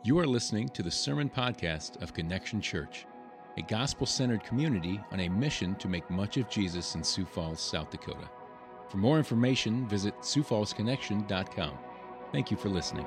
You are listening to the Sermon Podcast of Connection Church, a gospel-centered community on a mission to make much of Jesus in Sioux Falls, South Dakota. For more information, visit SiouxFallsConnection.com. Thank you for listening.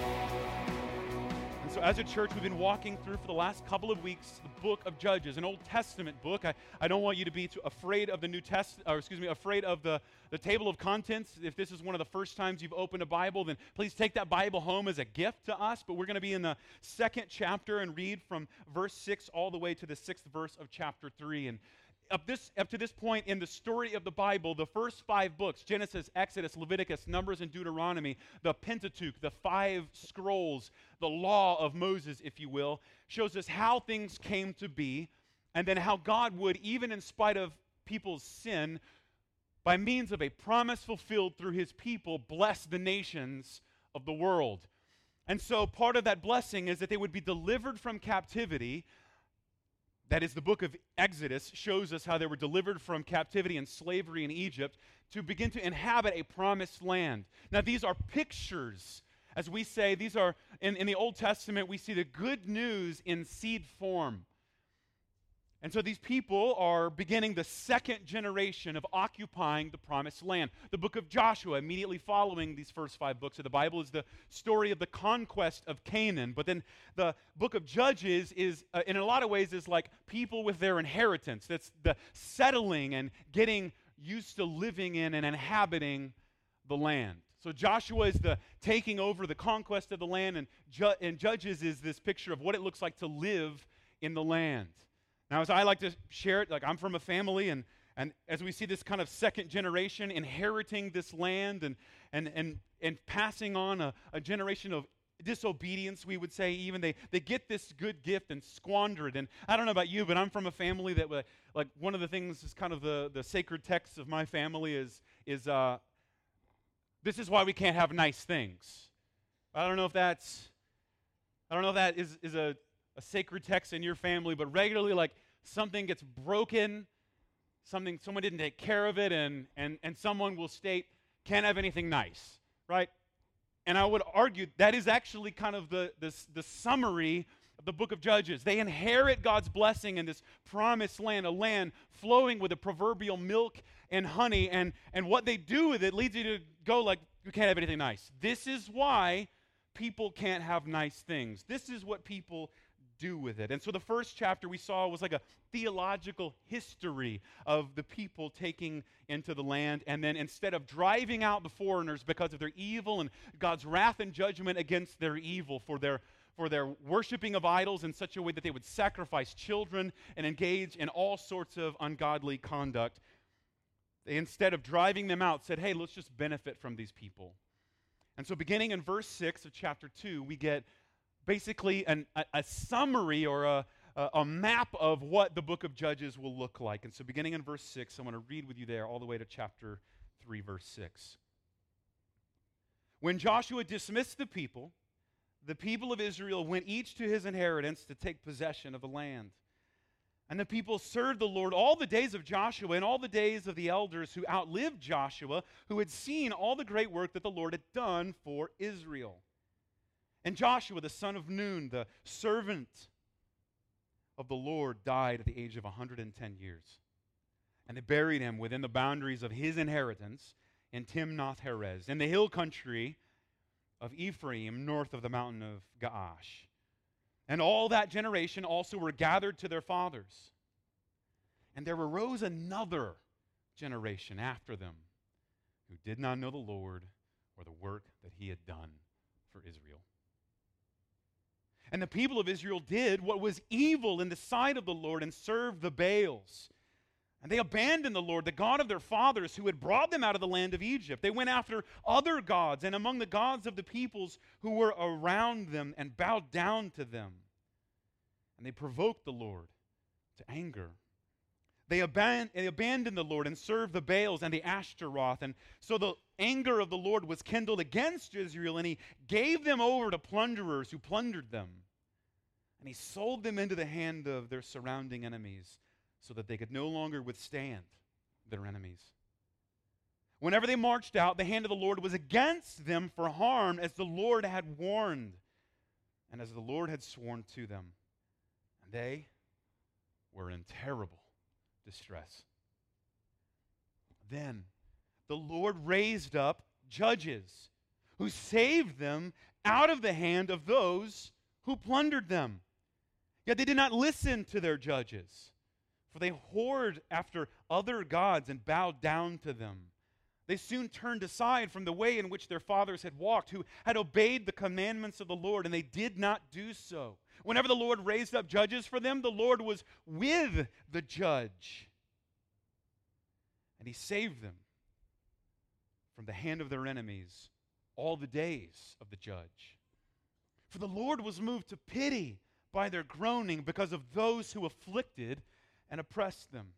And so as a church, we've been walking through for the last couple of weeks the book of Judges, an Old Testament book. I don't want you to be too afraid of the afraid of the table of contents. If this is one of the first times you've opened a Bible, then please take that Bible home as a gift to us. But we're going to be in the second chapter and read from verse 6 all the way to the 6th verse of chapter 3. And up to this point in the story of the Bible, the first 5 books, Genesis, Exodus, Leviticus, Numbers, and Deuteronomy, the Pentateuch, the 5 scrolls, the law of Moses, if you will, shows us how things came to be, and then how God would, even in spite of people's sin, by means of a promise fulfilled through his people, bless the nations of the world. And so part of that blessing is that they would be delivered from captivity. That is, the book of Exodus shows us how they were delivered from captivity and slavery in Egypt to begin to inhabit a promised land. Now, these are pictures. As we say, these are, in the Old Testament, we see the good news in seed form. And so these people are beginning the second generation of occupying the promised land. The book of Joshua, immediately following these first 5 books of the Bible, is the story of the conquest of Canaan. But then the book of Judges is, in a lot of ways, is like people with their inheritance. That's the settling and getting used to living in and inhabiting the land. So Joshua is the taking over the conquest of the land, and Judges is this picture of what it looks like to live in the land. Now, as I like to share it, like I'm from a family, and as we see this kind of second generation inheriting this land and passing on a generation of disobedience, we would say even, they get this good gift and squander it. And I don't know about you, but I'm from a family that, like, one of the things is kind of the sacred text of my family is this is why we can't have nice things. I don't know if that is a sacred text in your family, but regularly, like, something gets broken, someone didn't take care of it, and someone will state, can't have anything nice, right? And I would argue that is actually kind of the summary of the book of Judges. They inherit God's blessing in this promised land, a land flowing with the proverbial milk and honey, and what they do with it leads you to go like, you can't have anything nice. This is why people can't have nice things. This is what people do with it. And so the first chapter we saw was like a theological history of the people taking into the land, and then instead of driving out the foreigners because of their evil and God's wrath and judgment against their evil for their worshiping of idols in such a way that they would sacrifice children and engage in all sorts of ungodly conduct, they, instead of driving them out, said, hey, let's just benefit from these people. And so beginning in verse 6 of chapter 2, we get basically a summary or a map of what the book of Judges will look like. And so beginning in verse 6, I want to read with you there all the way to chapter 3, verse 6. When Joshua dismissed the people of Israel went each to his inheritance to take possession of the land. And the people served the Lord all the days of Joshua and all the days of the elders who outlived Joshua, who had seen all the great work that the Lord had done for Israel. And Joshua, the son of Nun, the servant of the Lord, died at the age of 110 years. And they buried him within the boundaries of his inheritance in Timnath-Heres, in the hill country of Ephraim, north of the mountain of Gaash. And all that generation also were gathered to their fathers. And there arose another generation after them who did not know the Lord or the work that he had done for Israel. And the people of Israel did what was evil in the sight of the Lord and served the Baals. And they abandoned the Lord, the God of their fathers, who had brought them out of the land of Egypt. They went after other gods and among the gods of the peoples who were around them and bowed down to them. And they provoked the Lord to anger. They abandoned the Lord and served the Baals and the Ashtaroth. And so the anger of the Lord was kindled against Israel, and he gave them over to plunderers who plundered them. And he sold them into the hand of their surrounding enemies so that they could no longer withstand their enemies. Whenever they marched out, the hand of the Lord was against them for harm, as the Lord had warned. and as the Lord had sworn to them. And they were in terrible distress. Then the Lord raised up judges who saved them out of the hand of those who plundered them. Yet they did not listen to their judges, for they whored after other gods and bowed down to them. They soon turned aside from the way in which their fathers had walked, who had obeyed the commandments of the Lord, and they did not do so. Whenever the Lord raised up judges for them, the Lord was with the judge, and he saved them from the hand of their enemies all the days of the judge. For the Lord was moved to pity by their groaning because of those who afflicted and oppressed them.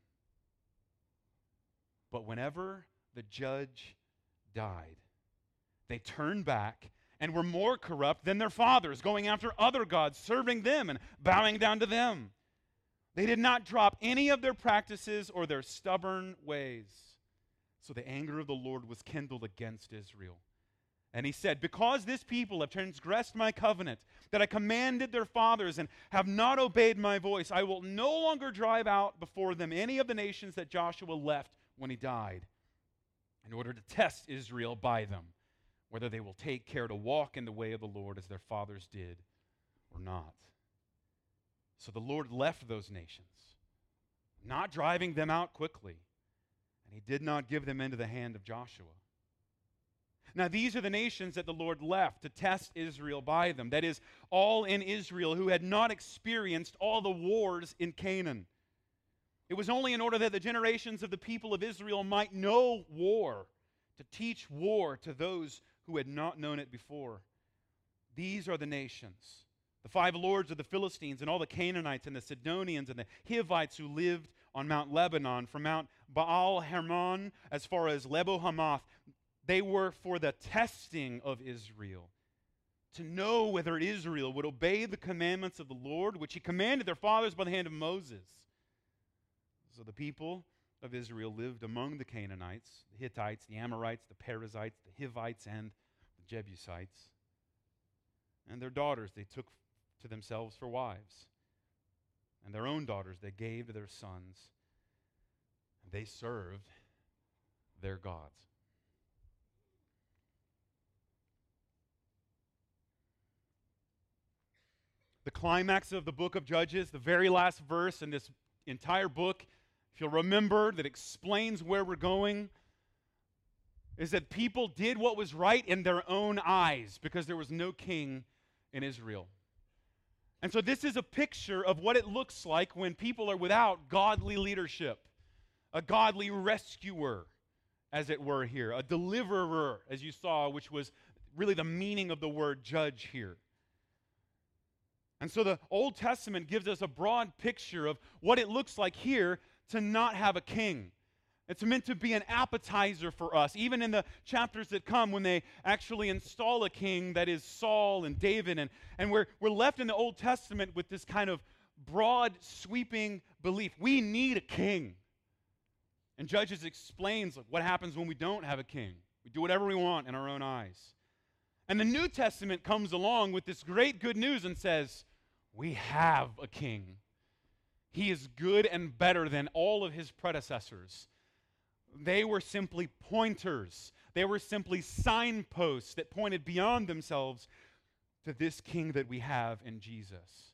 But whenever the judge died, they turned back and were more corrupt than their fathers, going after other gods, serving them and bowing down to them. They did not drop any of their practices or their stubborn ways. So the anger of the Lord was kindled against Israel. And he said, because this people have transgressed my covenant that I commanded their fathers and have not obeyed my voice, I will no longer drive out before them any of the nations that Joshua left when he died, in order to test Israel by them, whether they will take care to walk in the way of the Lord as their fathers did or not. So the Lord left those nations, not driving them out quickly, and he did not give them into the hand of Joshua. Now these are the nations that the Lord left to test Israel by them. That is, all in Israel who had not experienced all the wars in Canaan. It was only in order that the generations of the people of Israel might know war, to teach war to those who had not known it before. These are the nations, the 5 lords of the Philistines, and all the Canaanites, and the Sidonians, and the Hivites who lived on Mount Lebanon, from Mount Baal Hermon as far as Lebo Hamath. They were for the testing of Israel, to know whether Israel would obey the commandments of the Lord, which he commanded their fathers by the hand of Moses. So the people of Israel lived among the Canaanites, the Hittites, the Amorites, the Perizzites, the Hivites, and the Jebusites. And their daughters they took to themselves for wives, and their own daughters they gave to their sons, and they served their gods. The climax of the book of Judges, the very last verse in this entire book, if you'll remember, that explains where we're going, is that people did what was right in their own eyes because there was no king in Israel. And so this is a picture of what it looks like when people are without godly leadership, a godly rescuer, as it were here, a deliverer, as you saw, which was really the meaning of the word judge here. And so the Old Testament gives us a broad picture of what it looks like here to not have a king. It's meant to be an appetizer for us, even in the chapters that come when they actually install a king, that is Saul and David. And we're left in the Old Testament with this kind of broad, sweeping belief. We need a king. And Judges explains what happens when we don't have a king. We do whatever we want in our own eyes. And the New Testament comes along with this great good news and says, we have a king. He is good and better than all of his predecessors. They were simply pointers. They were simply signposts that pointed beyond themselves to this king that we have in Jesus.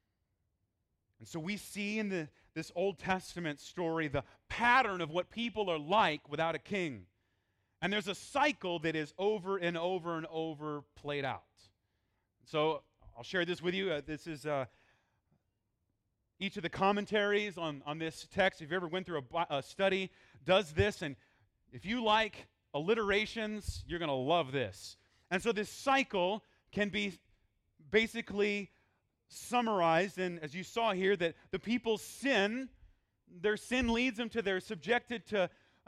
And so we see in this Old Testament story the pattern of what people are like without a king. And there's a cycle that is over and over and over played out. So I'll share this with you. This is each of the commentaries on this text. If you ever went through a study, does this. And if you like alliterations, you're going to love this. And so this cycle can be basically summarized, and as you saw here, that the people sin. Their sin leads them to their subjected to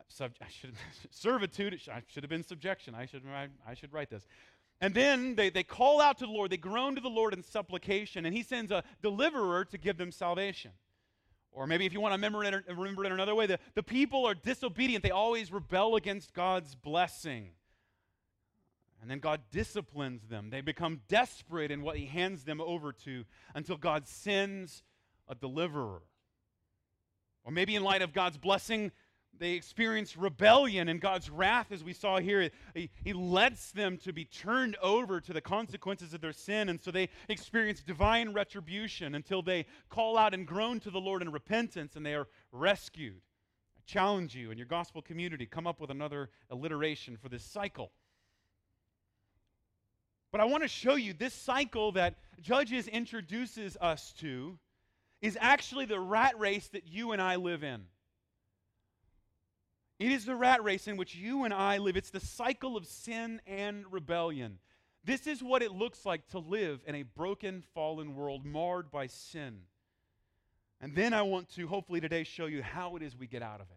servitude. I should have been subjection. I should write this. And then they call out to the Lord. They groan to the Lord in supplication, and he sends a deliverer to give them salvation. Or maybe if you want to remember it another way, the people are disobedient. They always rebel against God's blessing. And then God disciplines them. They become desperate in what he hands them over to until God sends a deliverer. Or maybe in light of God's blessing, they experience rebellion and God's wrath, as we saw here. He lets them to be turned over to the consequences of their sin, and so they experience divine retribution until they call out and groan to the Lord in repentance, and they are rescued. I challenge you in your gospel community, come up with another alliteration for this cycle. But I want to show you this cycle that Judges introduces us to is actually the rat race that you and I live in. It is the rat race in which you and I live. It's the cycle of sin and rebellion. This is what it looks like to live in a broken, fallen world marred by sin. And then I want to hopefully today show you how it is we get out of it.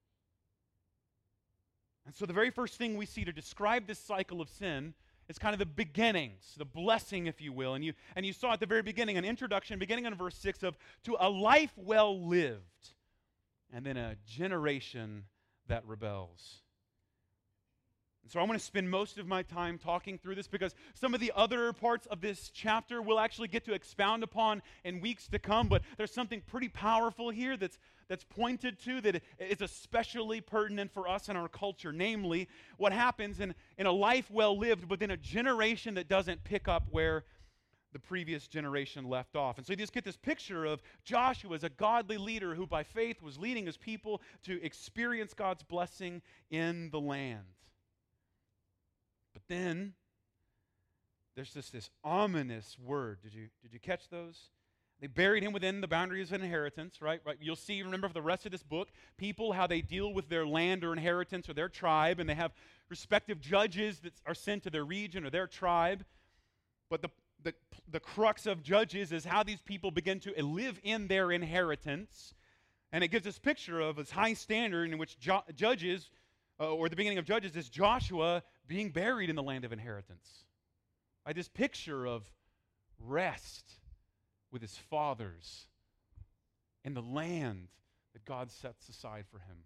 And so the very first thing we see to describe this cycle of sin is kind of the beginnings, the blessing, if you will. And you saw at the very beginning an introduction, beginning in verse 6 of, to a life well lived, and then a generation that rebels. And so I want to spend most of my time talking through this because some of the other parts of this chapter we'll actually get to expound upon in weeks to come, but there's something pretty powerful here that's pointed to that is especially pertinent for us in our culture, namely what happens in a life well lived, but in a generation that doesn't pick up where the previous generation left off. And so you just get this picture of Joshua as a godly leader who by faith was leading his people to experience God's blessing in the land. But then there's this ominous word. Did you catch those? They buried him within the boundaries of inheritance, right? You'll see, remember for the rest of this book, people, how they deal with their land or inheritance or their tribe, and they have respective judges that are sent to their region or their tribe. But the crux of Judges is how these people begin to live in their inheritance. And it gives this picture of this high standard in which Judges, or the beginning of Judges, is Joshua being buried in the land of inheritance. By this picture of rest with his fathers in the land that God sets aside for him.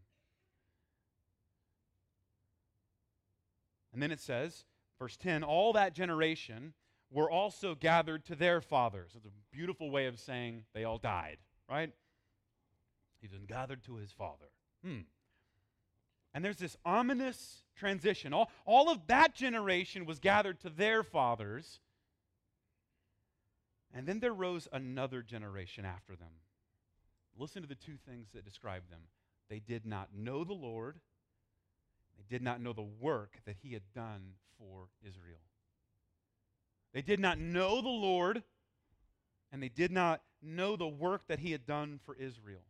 And then it says, verse 10, all that generation were also gathered to their fathers. It's a beautiful way of saying they all died, right? He's been gathered to his father. And there's this ominous transition. All of that generation was gathered to their fathers. And then there rose another generation after them. Listen to the two things that describe them. They did not know the Lord. They did not know the work that he had done for Israel. They did not know the Lord, and they did not know the work that he had done for Israel.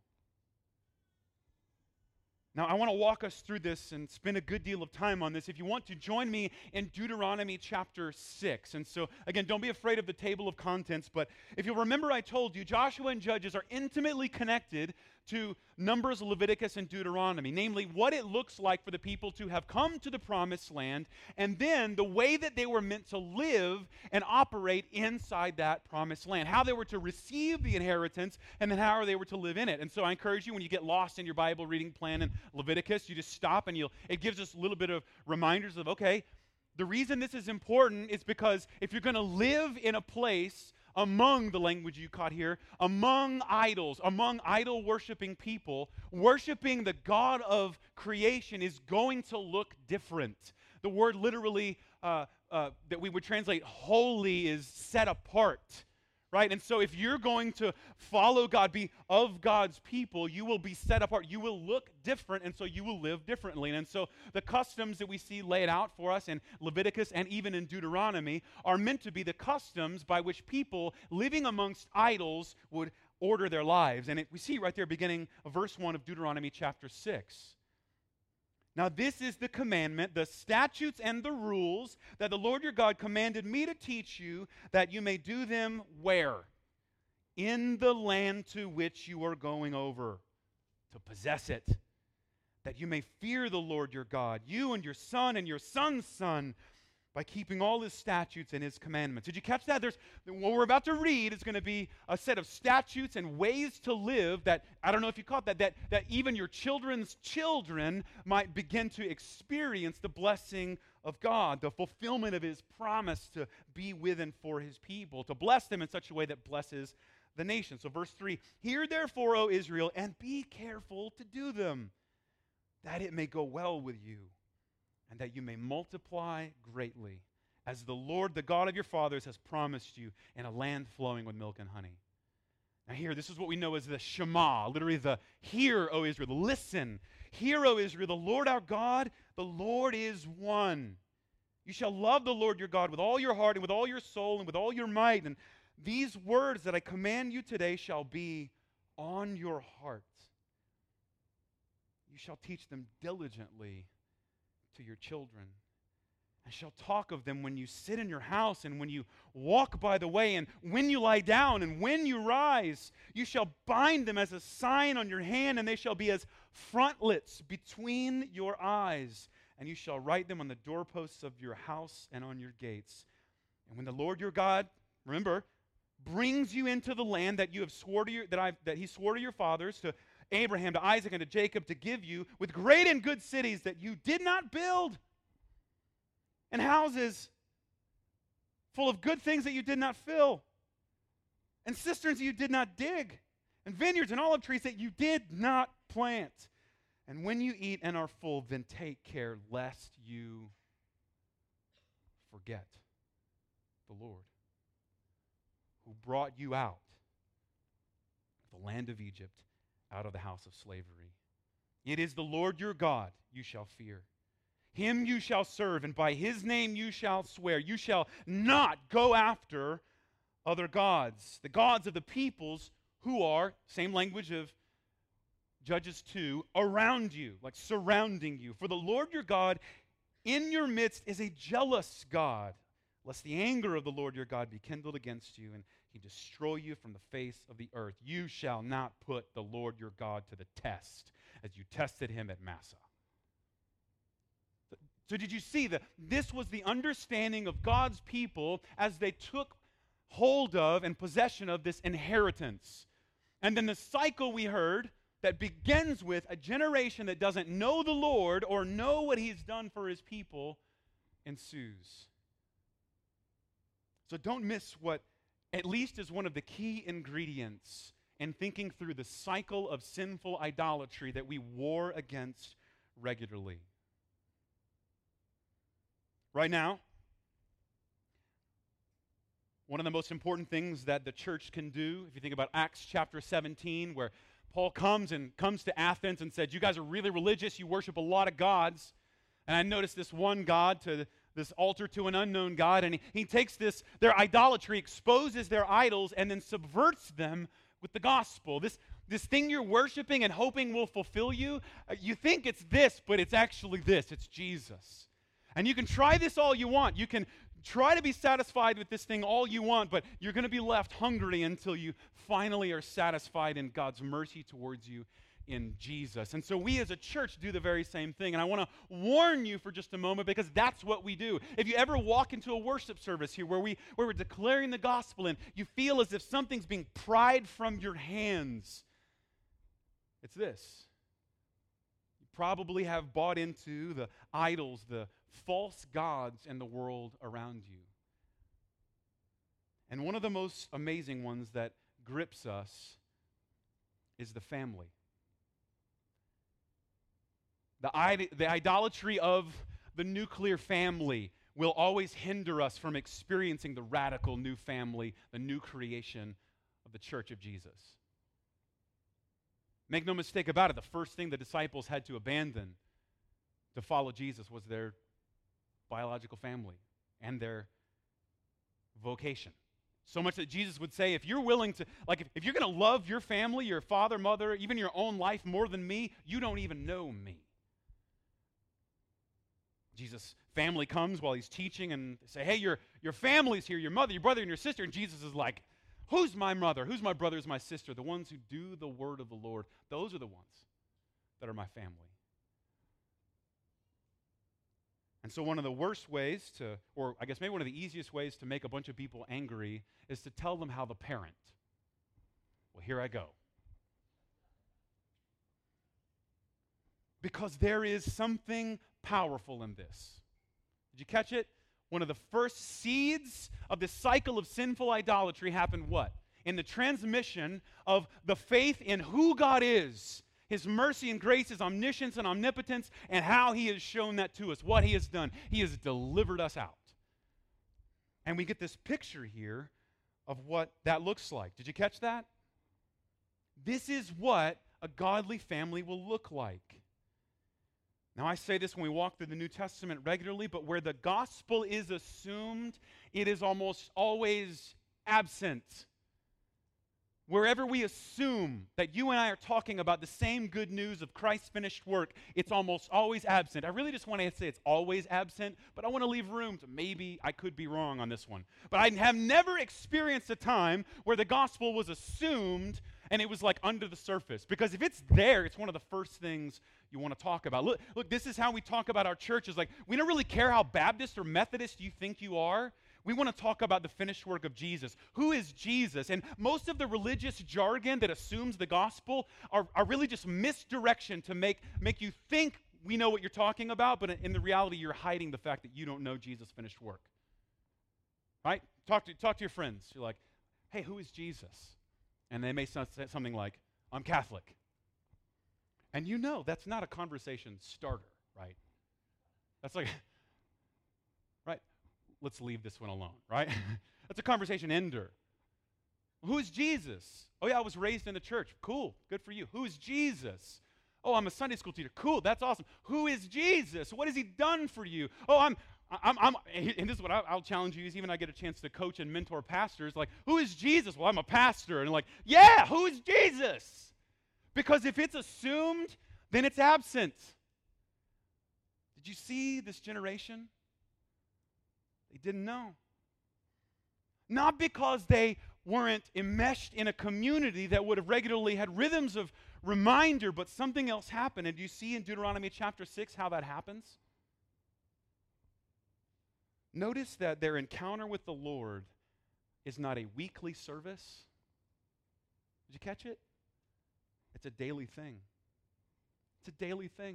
Now, I want to walk us through this and spend a good deal of time on this. If you want to join me in Deuteronomy chapter 6. And so, again, don't be afraid of the table of contents, but if you'll remember, I told you, Joshua and Judges are intimately connected to Numbers, Leviticus, and Deuteronomy, namely what it looks like for the people to have come to the promised land, and then the way that they were meant to live and operate inside that promised land, how they were to receive the inheritance, and then how they were to live in it. And so I encourage you, when you get lost in your Bible reading plan in Leviticus, you just stop and it gives us a little bit of reminders of, okay, the reason this is important is because if you're going to live in a place among the language you caught here, among idols, among idol-worshiping people, worshiping the God of creation is going to look different. The word literally that we would translate holy is set apart, right? And so if you're going to follow God, be of God's people, you will be set apart. You will look different, and so you will live differently. And so the customs that we see laid out for us in Leviticus and even in Deuteronomy are meant to be the customs by which people living amongst idols would order their lives. And we see right there beginning of verse 1 of Deuteronomy chapter 6. Now this is the commandment, the statutes and the rules that the Lord your God commanded me to teach you, that you may do them where? In the land to which you are going over, to possess it, that you may fear the Lord your God, you and your son and your son's son, by keeping all his statutes and his commandments. Did you catch that? What we're about to read is going to be a set of statutes and ways to live that, I don't know if you caught that even your children's children might begin to experience the blessing of God, the fulfillment of his promise to be with and for his people, to bless them in such a way that blesses the nation. So verse 3, hear therefore, O Israel, and be careful to do them, that it may go well with you, and that you may multiply greatly, as the Lord, the God of your fathers, has promised you, in a land flowing with milk and honey. Now here, this is what we know as the Shema, literally the hear, O Israel, listen. Hear, O Israel, the Lord our God, the Lord is one. You shall love the Lord your God with all your heart and with all your soul and with all your might. And these words that I command you today shall be on your heart. You shall teach them diligently to your children, and shall talk of them when you sit in your house and when you walk by the way and when you lie down and when you rise. You shall bind them as a sign on your hand, and they shall be as frontlets between your eyes. And you shall write them on the doorposts of your house and on your gates. And when the Lord your God, remember, brings you into the land that you have swore to that he swore to your fathers, to Abraham, to Isaac, and to Jacob, to give you, with great and good cities that you did not build, and houses full of good things that you did not fill, and cisterns that you did not dig, and vineyards and olive trees that you did not plant. And when you eat and are full, then take care lest you forget the Lord, who brought you out of the land of Egypt, out of the house of slavery. It is the Lord your God you shall fear. Him you shall serve, and by his name you shall swear. You shall not go after other gods, the gods of the peoples who are, same language of Judges 2, around you, like surrounding you. For the Lord your God in your midst is a jealous God, lest the anger of the Lord your God be kindled against you, and he destroy you from the face of the earth. You shall not put the Lord your God to the test, as you tested him at Massah. So did you see that this was the understanding of God's people as they took hold of and possession of this inheritance? And then the cycle we heard that begins with a generation that doesn't know the Lord or know what he's done for his people ensues. So don't miss what at least is one of the key ingredients in thinking through the cycle of sinful idolatry that we war against regularly. Right now, one of the most important things that the church can do, if you think about Acts chapter 17, where Paul comes to Athens and said, you guys are really religious, you worship a lot of gods, and I noticed this one god to this altar to an unknown God, and he takes their idolatry, exposes their idols, and then subverts them with the gospel. This thing you're worshiping and hoping will fulfill you, you think it's this, but it's actually this. It's Jesus. And you can try this all you want. You can try to be satisfied with this thing all you want, but you're going to be left hungry until you finally are satisfied in God's mercy towards you in Jesus. And so we as a church do the very same thing. And I want to warn you for just a moment, because that's what we do. If you ever walk into a worship service here where we're declaring the gospel and you feel as if something's being pried from your hands, it's this. You probably have bought into the idols, the false gods in the world around you. And one of the most amazing ones that grips us is the family. The idolatry of the nuclear family will always hinder us from experiencing the radical new family, the new creation of the church of Jesus. Make no mistake about it, the first thing the disciples had to abandon to follow Jesus was their biological family and their vocation. So much that Jesus would say, if you're willing to, if you're going to love your family, your father, mother, even your own life more than me, you don't even know me. Jesus' family comes while he's teaching and say, hey, your family's here, your mother, your brother, and your sister. And Jesus is like, who's my mother? Who's my brother? Who's my sister? The ones who do the word of the Lord. Those are the ones that are my family. And so one of the worst ways to, or I guess maybe one of the easiest ways to make a bunch of people angry is to tell them how to parent. Well, here I go. Because there is something powerful in this. Did you catch it? One of the first seeds of the cycle of sinful idolatry happened what? In the transmission of the faith in who God is, His mercy and grace, His omniscience and omnipotence, and how He has shown that to us, what He has done. He has delivered us out. And we get this picture here of what that looks like. Did you catch that? This is what a godly family will look like. Now, I say this when we walk through the New Testament regularly, but where the gospel is assumed, it is almost always absent. Wherever we assume that you and I are talking about the same good news of Christ's finished work, it's almost always absent. I really just want to say it's always absent, but I want to leave room to maybe I could be wrong on this one. But I have never experienced a time where the gospel was assumed and it was like under the surface. Because if it's there, it's one of the first things you want to talk about. Look, this is how we talk about our churches. Like, we don't really care how Baptist or Methodist you think you are. We want to talk about the finished work of Jesus. Who is Jesus? And most of the religious jargon that assumes the gospel are really just misdirection to make you think we know what you're talking about, but in the reality, you're hiding the fact that you don't know Jesus' finished work. Right? Talk to your friends. You're like, hey, who is Jesus? And they may say something like, I'm Catholic. And you know that's not a conversation starter, right? That's like, right? Let's leave this one alone, right? That's a conversation ender. Who is Jesus? Oh yeah, I was raised in the church. Cool, good for you. Who is Jesus? Oh, I'm a Sunday school teacher. Cool, that's awesome. Who is Jesus? What has He done for you? Oh, I'm and this is what I'll challenge you, is even I get a chance to coach and mentor pastors, like, who is Jesus? Well, I'm a pastor. And like, yeah, who is Jesus? Because if it's assumed, then it's absent. Did you see this generation? They didn't know. Not because they weren't enmeshed in a community that would have regularly had rhythms of reminder, but something else happened. And do you see in Deuteronomy chapter 6 how that happens? Notice that their encounter with the Lord is not a weekly service. Did you catch it? It's a daily thing. It's a daily thing.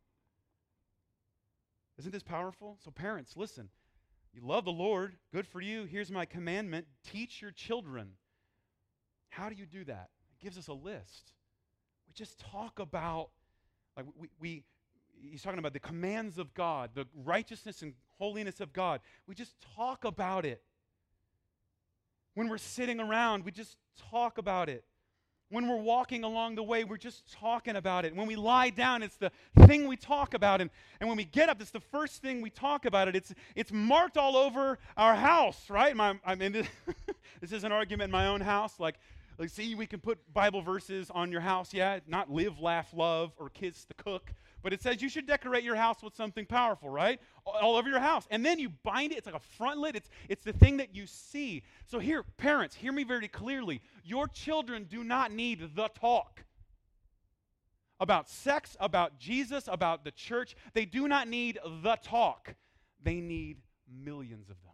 Isn't this powerful? So parents, listen. You love the Lord. Good for you. Here's my commandment. Teach your children. How do you do that? It gives us a list. We just talk about, like he's talking about the commands of God, the righteousness and holiness of God. We just talk about it. When we're sitting around, we just talk about it. When we're walking along the way, we're just talking about it. When we lie down, it's the thing we talk about. And when we get up, it's the first thing we talk about. It's marked all over our house, right? This is an argument in my own house. Like, see, we can put Bible verses on your house, yeah? Not live, laugh, love, or kiss the cook. But it says you should decorate your house with something powerful, right? All over your house. And then you bind it. It's like a frontlet. It's the thing that you see. So here, parents, hear me very clearly. Your children do not need the talk about sex, about Jesus, about the church. They do not need the talk. They need millions of them.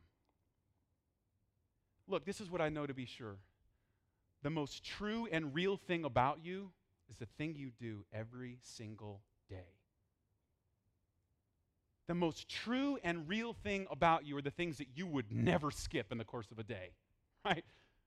Look, this is what I know to be sure. The most true and real thing about you is the thing you do every single day. The most true and real thing about you are the things that you would never skip in the course of a day, right?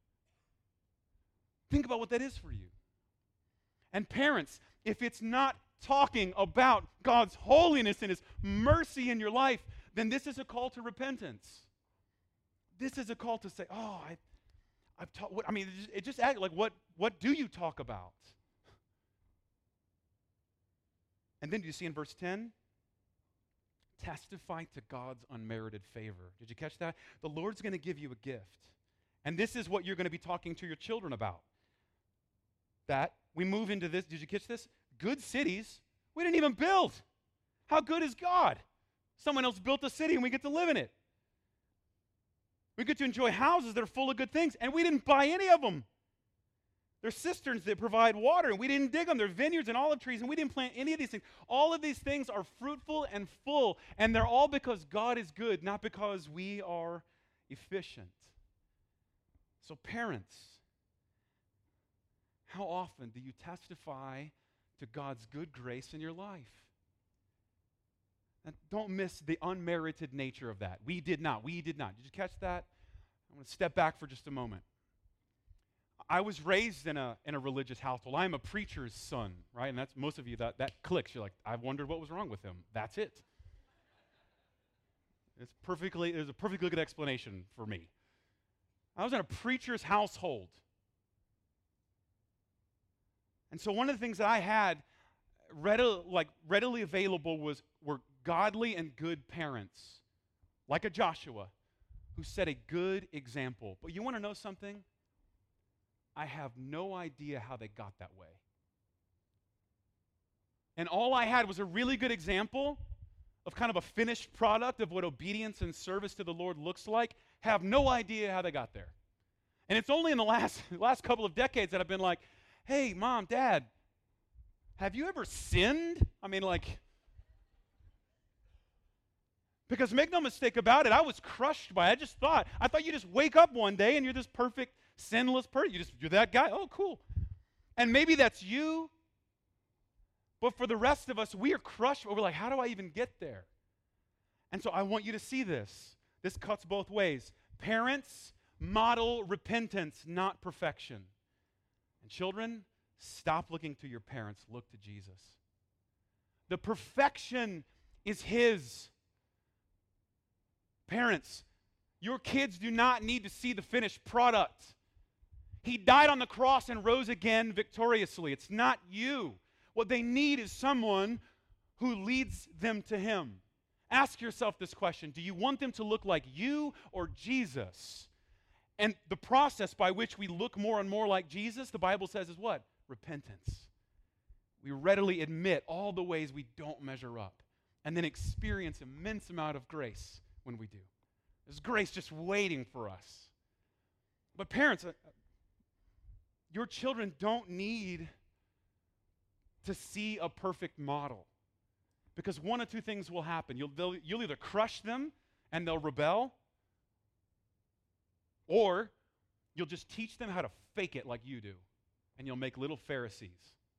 Think about what that is for you. And parents, if it's not talking about God's holiness and His mercy in your life, then this is a call to repentance. This is a call to say, oh, I've taught, it just acts like, what do you talk about? And then do you see in verse 10? Testify to God's unmerited favor. Did you catch that? The Lord's going to give you a gift. And this is what you're going to be talking to your children about. That we move into this. Did you catch this? Good cities we didn't even build. How good is God? Someone else built a city and we get to live in it. We get to enjoy houses that are full of good things, and we didn't buy any of them. There's cisterns that provide water, and we didn't dig them. There's vineyards and olive trees, and we didn't plant any of these things. All of these things are fruitful and full, and they're all because God is good, not because we are efficient. So parents, how often do you testify to God's good grace in your life? And don't miss the unmerited nature of that. We did not. We did not. Did you catch that? I'm going to step back for just a moment. I was raised in a religious household. I'm a preacher's son, right? And that's most of you, that clicks. You're like, I wondered what was wrong with him. That's it. There's a perfectly good explanation for me. I was in a preacher's household. And so one of the things that I had readily available were godly and good parents, like a Joshua, who set a good example. But you want to know something? I have no idea how they got that way. And all I had was a really good example of kind of a finished product of what obedience and service to the Lord looks like. Have no idea how they got there. And it's only in the last couple of decades that I've been like, hey, Mom, Dad, have you ever sinned? I mean, like, because make no mistake about it, I was crushed by it. I thought you just wake up one day and you're this perfect, sinless person. You're that guy. Oh, cool. And maybe that's you. But for the rest of us, we are crushed. We're like, how do I even get there? And so I want you to see this. This cuts both ways. Parents, model repentance, not perfection. And children, stop looking to your parents. Look to Jesus. The perfection is His. Parents, your kids do not need to see the finished product. He died on the cross and rose again victoriously. It's not you. What they need is someone who leads them to Him. Ask yourself this question. Do you want them to look like you or Jesus? And the process by which we look more and more like Jesus, the Bible says, is what? Repentance. We readily admit all the ways we don't measure up and then experience immense amount of grace when we do. There's grace just waiting for us. But parents, your children don't need to see a perfect model, because one of two things will happen. You'll either crush them and they'll rebel, or you'll just teach them how to fake it like you do, and you'll make little Pharisees.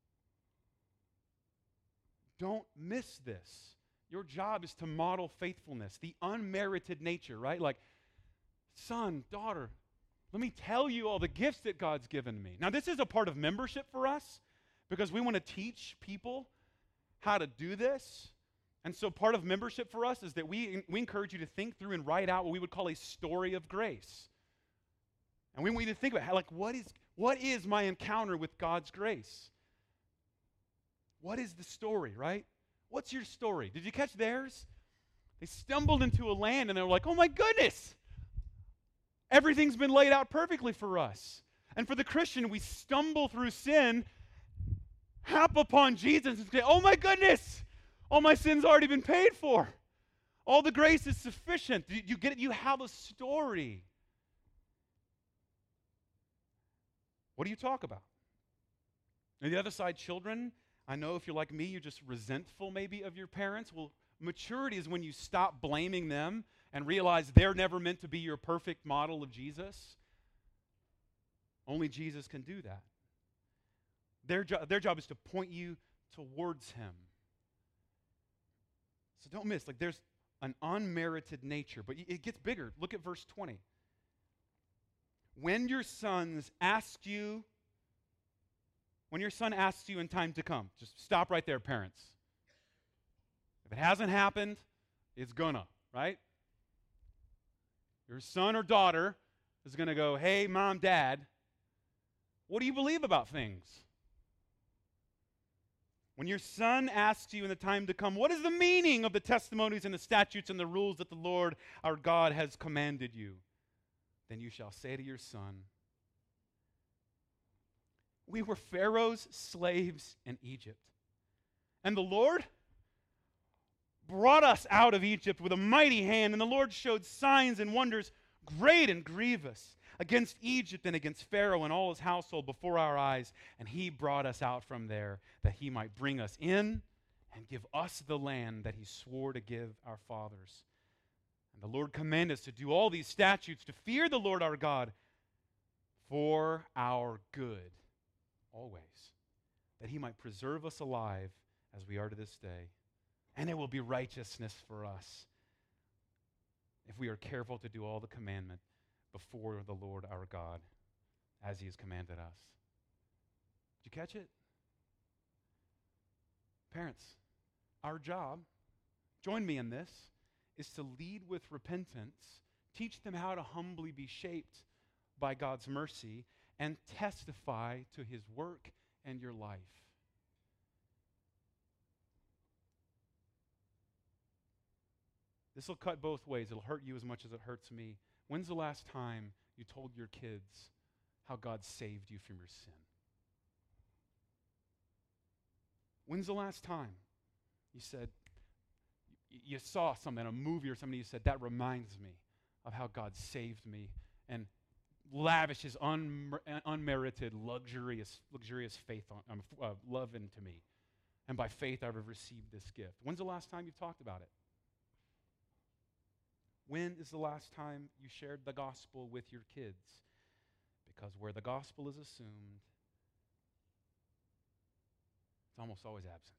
Don't miss this. Your job is to model faithfulness, the unmerited nature, right? Like, son, daughter, let me tell you all the gifts that God's given me. Now, this is a part of membership for us because we want to teach people how to do this. And so part of membership for us is that we encourage you to think through and write out what we would call a story of grace. And we want you to think about how, like, what is my encounter with God's grace? What is the story, right? What's your story? Did you catch theirs? They stumbled into a land and they were like, oh my goodness, everything's been laid out perfectly for us. And for the Christian, we stumble through sin, hop upon Jesus and say, oh my goodness, all my sins already been paid for. All the grace is sufficient. You get it? You have a story. What do you talk about? On the other side, children, I know if you're like me, you're just resentful maybe of your parents. Well, maturity is when you stop blaming them and realize they're never meant to be your perfect model of Jesus. Only Jesus can do that. Their job is to point you towards Him. So don't miss, like, there's an unmerited nature, but it gets bigger. Look at verse 20. When your son asks you in time to come, just stop right there, parents. If it hasn't happened, it's gonna, right? Your son or daughter is gonna go, hey, Mom, Dad, what do you believe about things? When your son asks you in the time to come, what is the meaning of the testimonies and the statutes and the rules that the Lord our God has commanded you? Then you shall say to your son, we were Pharaoh's slaves in Egypt, and the Lord brought us out of Egypt with a mighty hand, and the Lord showed signs and wonders great and grievous against Egypt and against Pharaoh and all his household before our eyes, and He brought us out from there that He might bring us in and give us the land that He swore to give our fathers. And the Lord commanded us to do all these statutes, to fear the Lord our God for our good, always, that He might preserve us alive as we are to this day. and it will be righteousness for us if we are careful to do all the commandment before the Lord our God as he has commanded us. Did you catch it? Parents, our job, join me in this, is to lead with repentance, teach them how to humbly be shaped by God's mercy, and testify to his work and your life. This will cut both ways. It'll hurt you as much as it hurts me. When's the last time you told your kids how God saved you from your sin? When's the last time you said, you saw something, a movie or something, you said, that reminds me of how God saved me and lavished his unmerited, luxurious faith on love into me. And by faith I've received this gift. When's the last time you've talked about it? When is the last time you shared the gospel with your kids? Because where the gospel is assumed, it's almost always absent.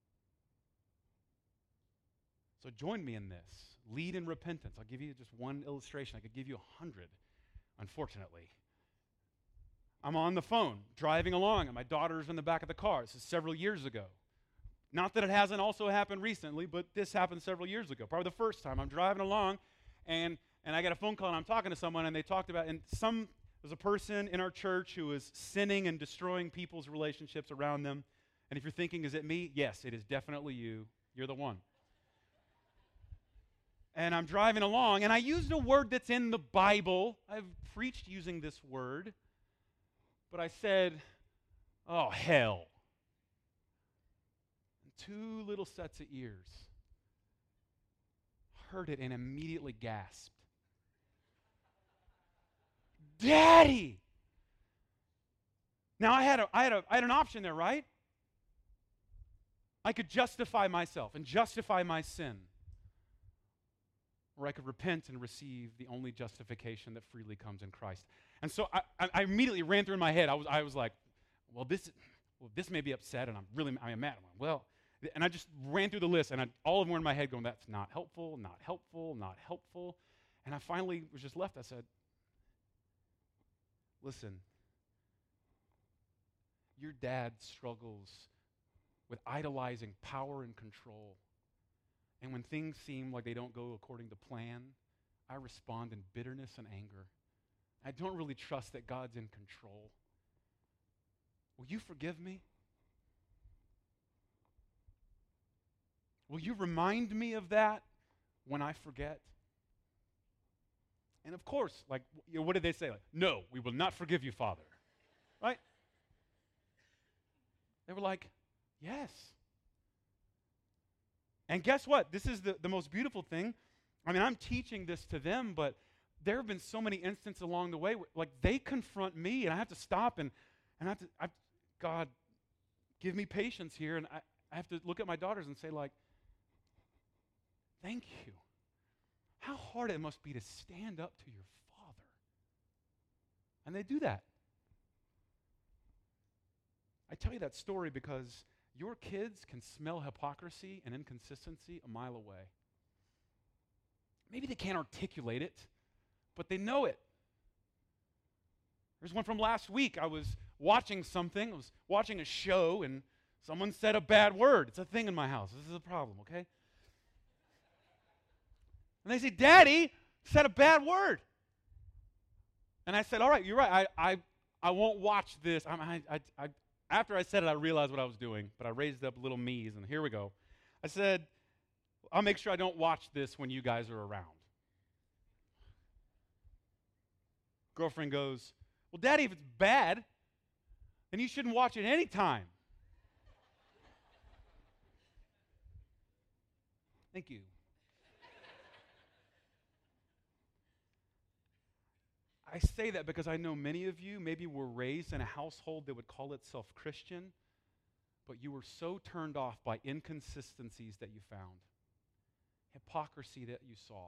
So join me in this. Lead in repentance. I'll give you just one illustration. I could give you 100, unfortunately. I'm on the phone, driving along, and my daughter's in the back of the car. This is several years ago. Not that it hasn't also happened recently, but this happened several years ago. Probably the first time. I'm driving along, and I get a phone call, and I'm talking to someone, and they talked about, there's a person in our church who is sinning and destroying people's relationships around them. And if you're thinking, is it me? Yes, it is definitely you. You're the one. And I'm driving along, and I used a word that's in the Bible. I've preached using this word. But I said, oh, hell. And two little sets of ears heard it and immediately gasped. Daddy! Now, I had an option there, right? I could justify myself and justify my sin. Or I could repent and receive the only justification that freely comes in Christ. And so I immediately ran through in my head. I was like, this may be upset, and I'm mad. And I just ran through the list, and all of them were in my head going, that's not helpful, not helpful, not helpful. And I finally was just left. I said, listen, your dad struggles with idolizing power and control. And when things seem like they don't go according to plan, I respond in bitterness and anger. I don't really trust that God's in control. Will you forgive me? Will you remind me of that when I forget? And of course, what did they say? No, we will not forgive you, Father. Right? They were like, yes. And guess what? This is the most beautiful thing. I mean, I'm teaching this to them, but there have been so many instances along the way where, they confront me, and I have to stop and God, give me patience here, and I have to look at my daughters and say, thank you. How hard it must be to stand up to your father. And they do that. I tell you that story because your kids can smell hypocrisy and inconsistency a mile away. Maybe they can't articulate it, but they know it. There's one from last week. I was watching something. I was watching a show, and someone said a bad word. It's a thing in my house. This is a problem, okay? And they say, Daddy said a bad word. And I said, all right, you're right. I won't watch this. After I said it, I realized what I was doing, but I raised up little me's, and here we go. I said, I'll make sure I don't watch this when you guys are around. Girlfriend goes, well, Daddy, if it's bad, then you shouldn't watch it any time. Thank you. I say that because I know many of you maybe were raised in a household that would call itself Christian, but you were so turned off by inconsistencies that you found, hypocrisy that you saw.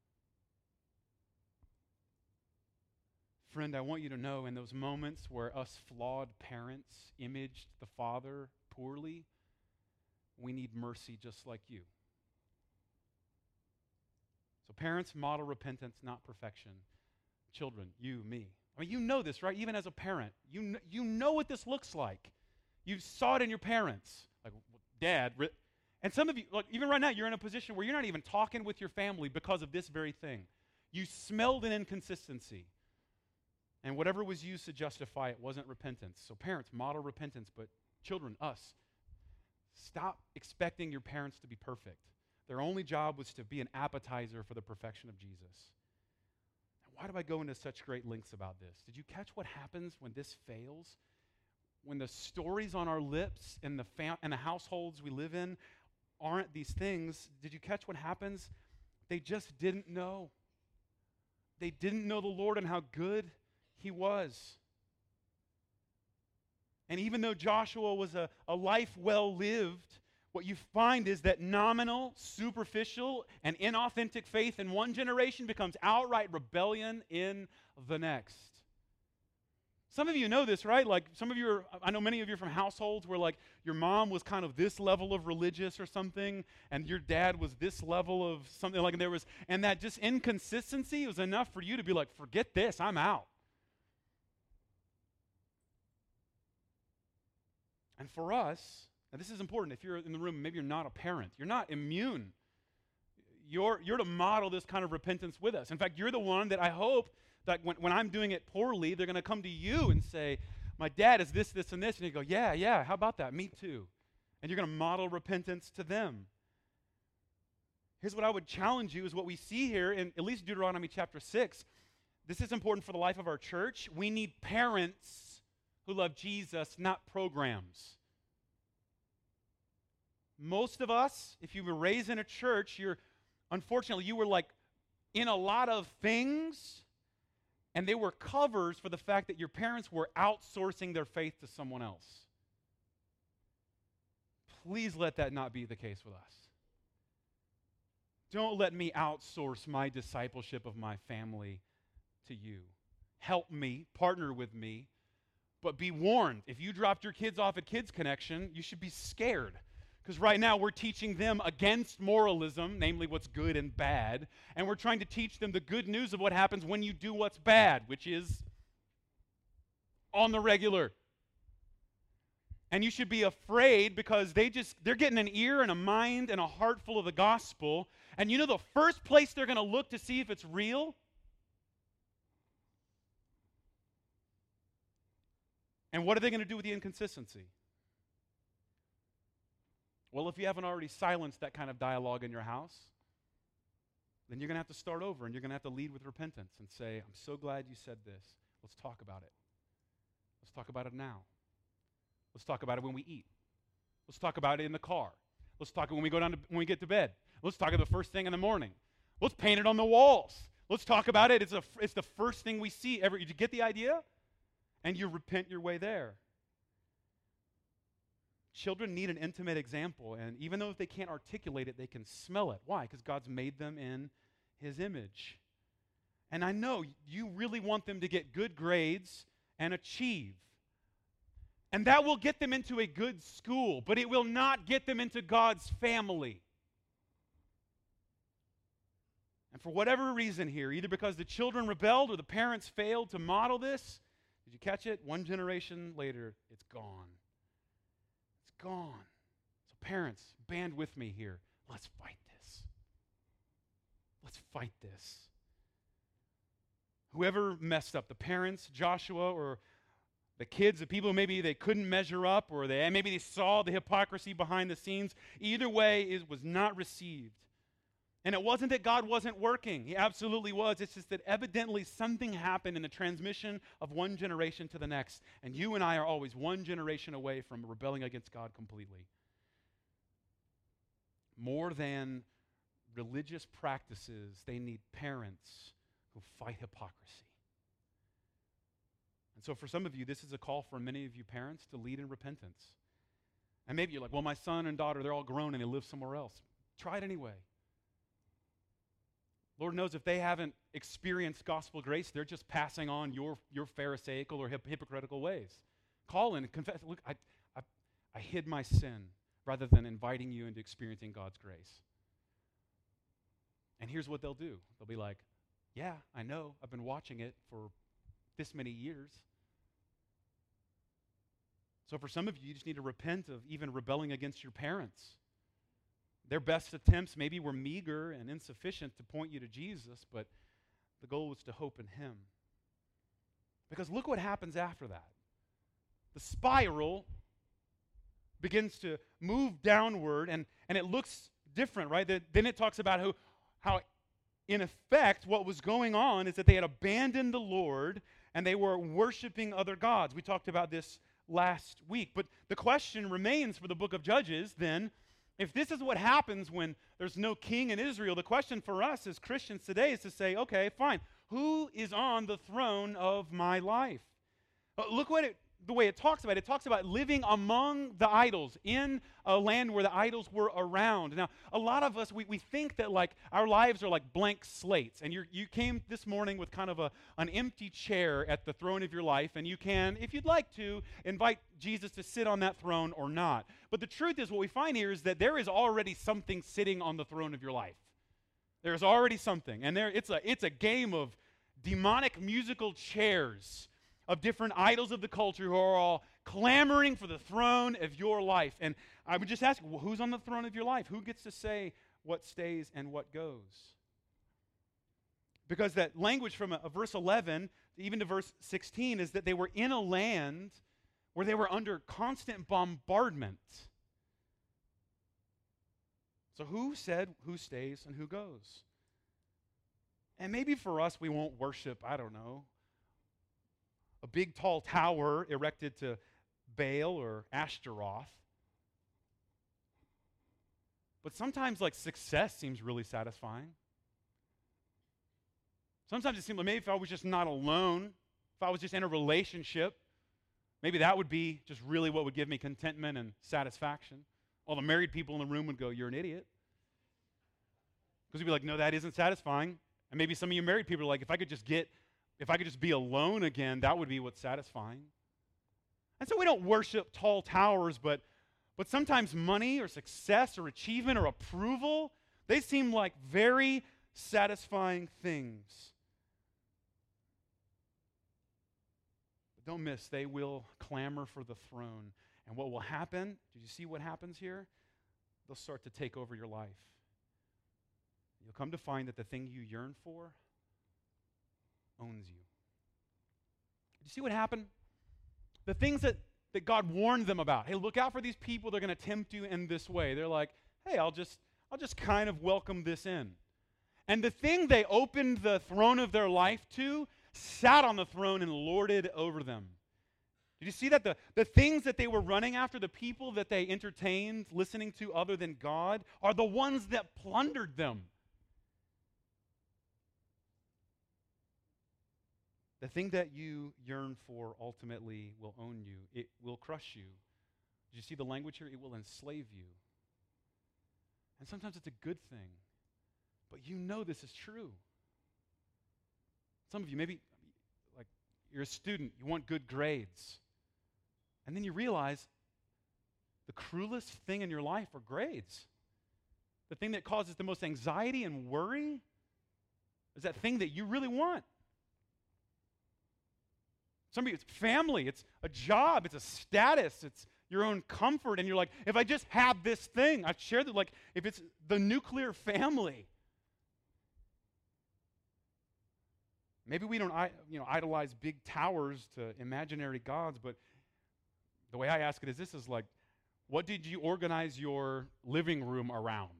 Friend, I want you to know in those moments where us flawed parents imaged the Father poorly, we need mercy just like you. So parents, model repentance, not perfection. Children, you, me. I mean, you know this, right? Even as a parent, you know what this looks like. You saw it in your parents. Like, Dad, and some of you, look, even right now, you're in a position where you're not even talking with your family because of this very thing. You smelled an inconsistency. And whatever was used to justify it wasn't repentance. So parents, model repentance, but children, us, stop expecting your parents to be perfect. Their only job was to be an appetizer for the perfection of Jesus. Why do I go into such great lengths about this? Did you catch what happens when this fails? When the stories on our lips and the households we live in aren't these things, did you catch what happens? They just didn't know. They didn't know the Lord and how good He was. And even though Joshua was a life well lived, what you find is that nominal, superficial, and inauthentic faith in one generation becomes outright rebellion in the next. Some of you know this, right? Like some of you I know many of you are from households where like your mom was kind of this level of religious or something, and your dad was this level of something like, and that just inconsistency was enough for you to be like, forget this, I'm out. And for us, now this is important. If you're in the room, maybe you're not a parent. You're not immune. You're to model this kind of repentance with us. In fact, you're the one that I hope that when I'm doing it poorly, they're going to come to you and say, my dad is this, this, and this. And you go, yeah, how about that? Me too. And you're going to model repentance to them. Here's what I would challenge you is what we see here in at least Deuteronomy chapter 6. This is important for the life of our church. We need parents who love Jesus, not programs. Most of us, if you were raised in a church, unfortunately, you were like in a lot of things, and they were covers for the fact that your parents were outsourcing their faith to someone else. Please let that not be the case with us. Don't let me outsource my discipleship of my family to you. Help me, partner with me, but be warned. If you dropped your kids off at Kids Connection, you should be scared. Because right now we're teaching them against moralism, namely what's good and bad, and we're trying to teach them the good news of what happens when you do what's bad, which is on the regular. And you should be afraid because they're getting an ear and a mind and a heart full of the gospel, and you know the first place they're going to look to see if it's real? And what are they going to do with the inconsistency? Well, if you haven't already silenced that kind of dialogue in your house, then you're going to have to start over, and you're going to have to lead with repentance and say, I'm so glad you said this. Let's talk about it. Let's talk about it now. Let's talk about it when we eat. Let's talk about it in the car. Let's talk when we get to bed. Let's talk about the first thing in the morning. Let's paint it on the walls. Let's talk about it. It's the first thing we see. Did you get the idea? And you repent your way there. Children need an intimate example, and even though they can't articulate it, they can smell it. Why? Because God's made them in His image. And I know you really want them to get good grades and achieve. And that will get them into a good school, but it will not get them into God's family. And for whatever reason here, either because the children rebelled or the parents failed to model this, did you catch it? One generation later, it's gone. It's gone. So parents, band with me here. Let's fight this. Let's fight this. Whoever messed up, the parents, Joshua, or the kids, the people who maybe they couldn't measure up, or maybe they saw the hypocrisy behind the scenes, either way, it was not received. And it wasn't that God wasn't working. He absolutely was. It's just that evidently something happened in the transmission of one generation to the next. And you and I are always one generation away from rebelling against God completely. More than religious practices, they need parents who fight hypocrisy. And so for some of you, this is a call for many of you parents to lead in repentance. And maybe you're like, well, my son and daughter, they're all grown and they live somewhere else. Try it anyway. Lord knows if they haven't experienced gospel grace, they're just passing on your pharisaical or hypocritical ways. Call in and confess, look, I hid my sin rather than inviting you into experiencing God's grace. And here's what they'll do. They'll be like, yeah, I know. I've been watching it for this many years. So for some of you, you just need to repent of even rebelling against your parents. Their best attempts maybe were meager and insufficient to point you to Jesus, but the goal was to hope in him. Because look what happens after that. The spiral begins to move downward, and it looks different, right? Then it talks about how, in effect, what was going on is that they had abandoned the Lord, and they were worshiping other gods. We talked about this last week. But the question remains for the book of Judges, then, if this is what happens when there's no king in Israel, the question for us as Christians today is to say, okay, fine, who is on the throne of my life? Look the way it talks about it. It talks about living among the idols in a land where the idols were around. Now, a lot of us, we think that like our lives are like blank slates, and you came this morning with kind of an empty chair at the throne of your life, and you can, if you'd like to, invite Jesus to sit on that throne or not. But the truth is, what we find here is that there is already something sitting on the throne of your life. There's already something, and it's a game of demonic musical chairs of different idols of the culture who are all clamoring for the throne of your life. And I would just ask, well, who's on the throne of your life? Who gets to say what stays and what goes? Because that language from verse 11 even to verse 16 is that they were in a land where they were under constant bombardment. So who said who stays and who goes? And maybe for us, we won't worship, I don't know, a big tall tower erected to Baal or Ashtaroth. But sometimes like success seems really satisfying. Sometimes it seems like maybe if I was just not alone, if I was just in a relationship, maybe that would be just really what would give me contentment and satisfaction. All the married people in the room would go, you're an idiot. Because we'd be like, no, that isn't satisfying. And maybe some of you married people are like, if I could just be alone again, that would be what's satisfying. And so we don't worship tall towers, but sometimes money or success or achievement or approval, they seem like very satisfying things. But don't miss, they will clamor for the throne. And what will happen, did you see what happens here? They'll start to take over your life. You'll come to find that the thing you yearn for owns you. Did you see what happened? The things that God warned them about. Hey, look out for these people. They're going to tempt you in this way. They're like, hey, I'll just kind of welcome this in. And the thing they opened the throne of their life to sat on the throne and lorded over them. Did you see that? The things that they were running after, the people that they entertained, listening to other than God, are the ones that plundered them. The thing that you yearn for ultimately will own you. It will crush you. Did you see the language here? It will enslave you. And sometimes it's a good thing. But you know this is true. Some of you, maybe like you're a student, you want good grades. And then you realize the cruelest thing in your life are grades. The thing that causes the most anxiety and worry is that thing that you really want. Some of you, it's family, it's a job, it's a status, it's your own comfort, and you're like, if I just have this thing, I've shared that, like, if it's the nuclear family. Maybe we don't idolize big towers to imaginary gods, but the way I ask it is this is like, what did you organize your living room around?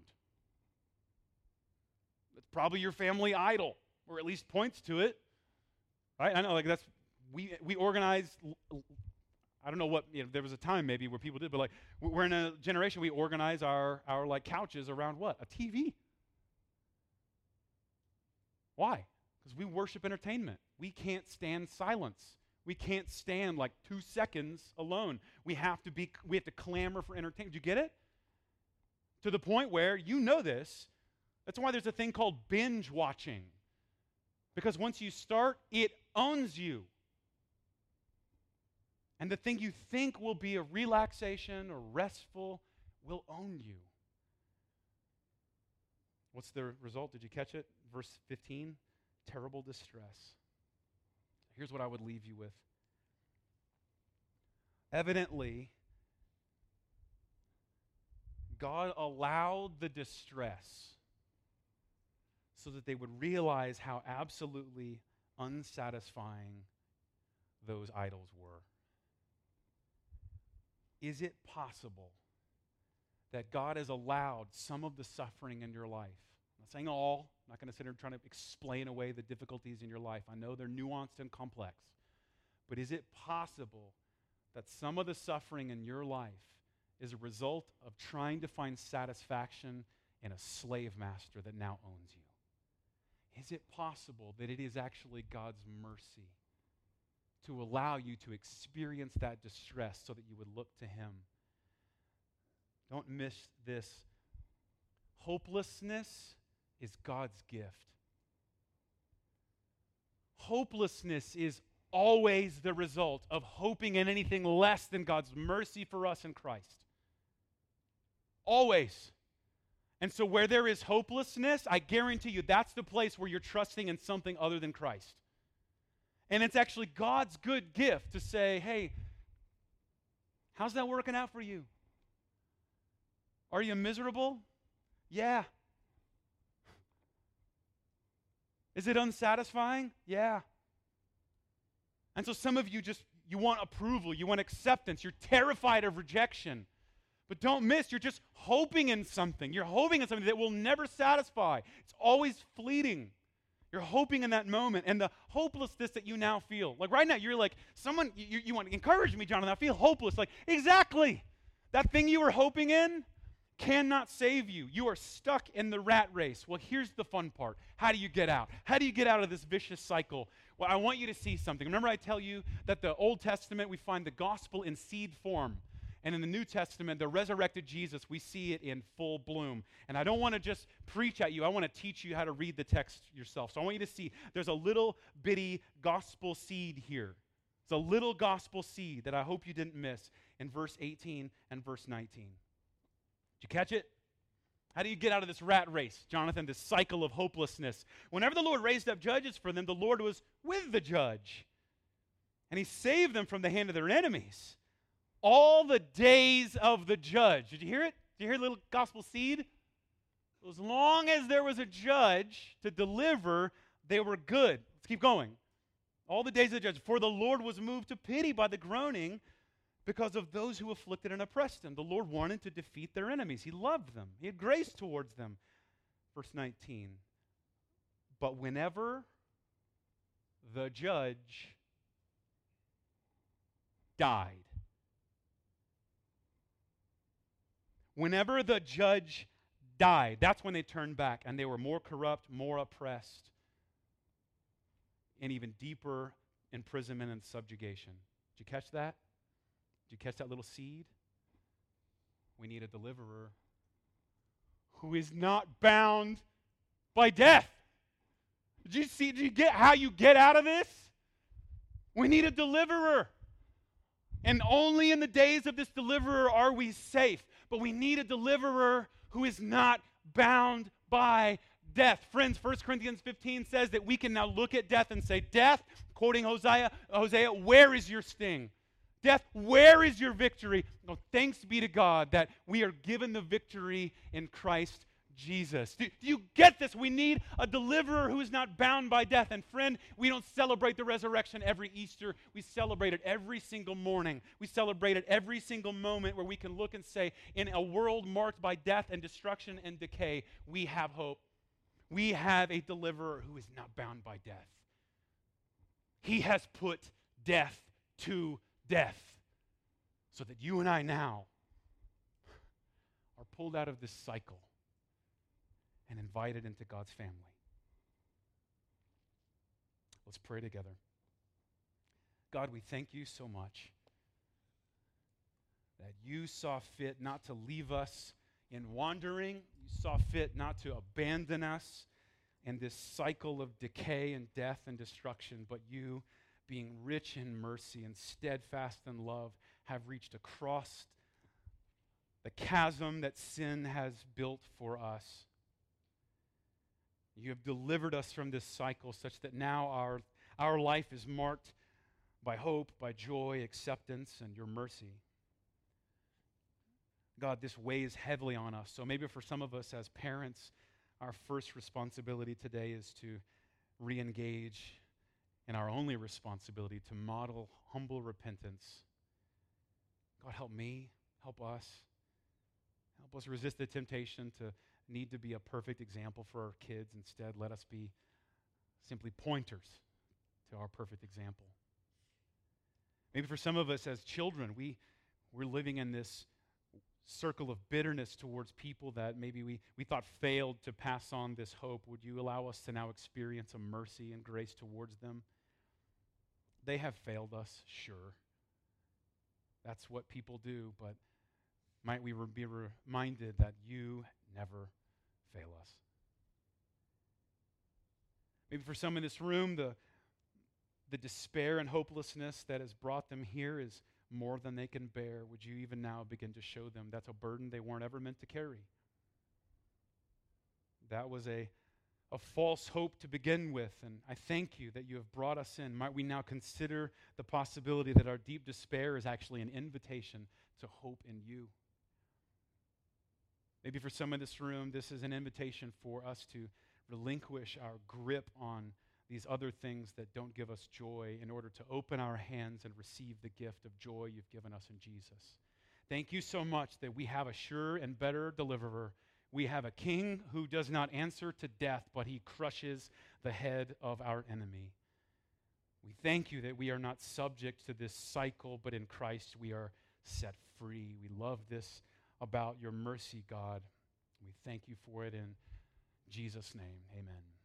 It's probably your family idol, or at least points to it. Right? I know, like that's we organized. I don't know what there was a time maybe where people did, but like we're in a generation we organize our like couches around what? A TV. Why? Because we worship entertainment. We can't stand silence. We can't stand like 2 seconds alone. We have to clamor for entertainment. Do you get it? To the point where you know this. That's why there's a thing called binge watching. Because once you start, it owns you. And the thing you think will be a relaxation or restful will own you. What's the result? Did you catch it? Verse 15, terrible distress. Here's what I would leave you with. Evidently, God allowed the distress so that they would realize how absolutely unsatisfying those idols were. Is it possible that God has allowed some of the suffering in your life? I'm not saying all. I'm not going to sit here trying to explain away the difficulties in your life. I know they're nuanced and complex. But is it possible that some of the suffering in your life is a result of trying to find satisfaction in a slave master that now owns you? Is it possible that it is actually God's mercy to allow you to experience that distress so that you would look to Him? Don't miss this. Hopelessness is God's gift. Hopelessness is always the result of hoping in anything less than God's mercy for us in Christ. Always. And so where there is hopelessness, I guarantee you that's the place where you're trusting in something other than Christ. And it's actually God's good gift to say, hey, how's that working out for you? Are you miserable? Yeah. Is it unsatisfying? Yeah. And so some of you you want approval, you want acceptance, you're terrified of rejection. But don't miss, you're just hoping in something. You're hoping in something that will never satisfy. It's always fleeting. You're hoping in that moment. And the hopelessness that you now feel. Like right now, you're like, you want to encourage me, Jonathan. I feel hopeless. Like, exactly. That thing you were hoping in cannot save you. You are stuck in the rat race. Well, here's the fun part. How do you get out? How do you get out of this vicious cycle? Well, I want you to see something. Remember I tell you that the Old Testament, we find the gospel in seed form. And in the New Testament, the resurrected Jesus, we see it in full bloom. And I don't want to just preach at you. I want to teach you how to read the text yourself. So I want you to see there's a little bitty gospel seed here. It's a little gospel seed that I hope you didn't miss in verse 18 and verse 19. Did you catch it? How do you get out of this rat race, Jonathan, this cycle of hopelessness? Whenever the Lord raised up judges for them, the Lord was with the judge. And He saved them from the hand of their enemies. All the days of the judge. Did you hear it? Did you hear the little gospel seed? As long as there was a judge to deliver, they were good. Let's keep going. All the days of the judge. For the Lord was moved to pity by the groaning because of those who afflicted and oppressed him. The Lord wanted to defeat their enemies. He loved them. He had grace towards them. Verse 19. But whenever the judge died, whenever the judge died, that's when they turned back and they were more corrupt, more oppressed, and even deeper imprisonment and subjugation. Did you catch that? Did you catch that little seed? We need a deliverer who is not bound by death. Did you get how you get out of this? We need a deliverer. And only in the days of this deliverer are we safe. But we need a deliverer who is not bound by death. Friends, 1 Corinthians 15 says that we can now look at death and say, death, quoting Hosea, where is your sting? Death, where is your victory? Oh, thanks be to God that we are given the victory in Christ Jesus. Do you get this? We need a deliverer who is not bound by death. And friend, we don't celebrate the resurrection every Easter. We celebrate it every single morning. We celebrate it every single moment where we can look and say, in a world marked by death and destruction and decay, we have hope. We have a deliverer who is not bound by death. He has put death to death so that you and I now are pulled out of this cycle and invited into God's family. Let's pray together. God, we thank you so much that you saw fit not to leave us in wandering. You saw fit not to abandon us in this cycle of decay and death and destruction, but you, being rich in mercy and steadfast in love, have reached across the chasm that sin has built for us. You have delivered us from this cycle such that now our life is marked by hope, by joy, acceptance, and your mercy. God, this weighs heavily on us. So maybe for some of us as parents, our first responsibility today is to re-engage in our only responsibility to model humble repentance. God, help me, help us. Help us resist the temptation to need to be a perfect example for our kids. Instead, let us be simply pointers to our perfect example. Maybe for some of us as children, we're living in this circle of bitterness towards people that maybe we thought failed to pass on this hope. Would you allow us to now experience a mercy and grace towards them? They have failed us, sure. That's what people do, but might we be reminded that you never fail us. Maybe for some in this room, the despair and hopelessness that has brought them here is more than they can bear. Would you even now begin to show them that's a burden they weren't ever meant to carry? That was a false hope to begin with, and I thank you that you have brought us in. Might we now consider the possibility that our deep despair is actually an invitation to hope in you? Maybe for some in this room, this is an invitation for us to relinquish our grip on these other things that don't give us joy in order to open our hands and receive the gift of joy you've given us in Jesus. Thank you so much that we have a sure and better deliverer. We have a king who does not answer to death, but he crushes the head of our enemy. We thank you that we are not subject to this cycle, but in Christ we are set free. We love this about your mercy, God. We thank you for it in Jesus' name. Amen.